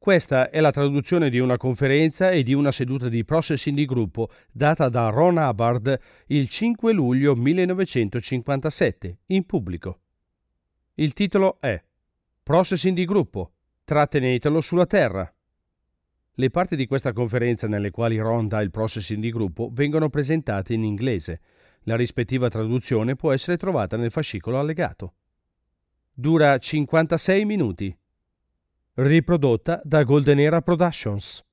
Questa è la traduzione di una conferenza e di una seduta di Processing di gruppo data da Ron Hubbard il 5 luglio 1957 in pubblico. Il titolo è Processing di gruppo, trattenetelo sulla terra. Le parti di questa conferenza nelle quali Ron dà il processing di gruppo vengono presentate in inglese. La rispettiva traduzione può essere trovata nel fascicolo allegato. Dura 56 minuti. Riprodotta da Golden Era Productions.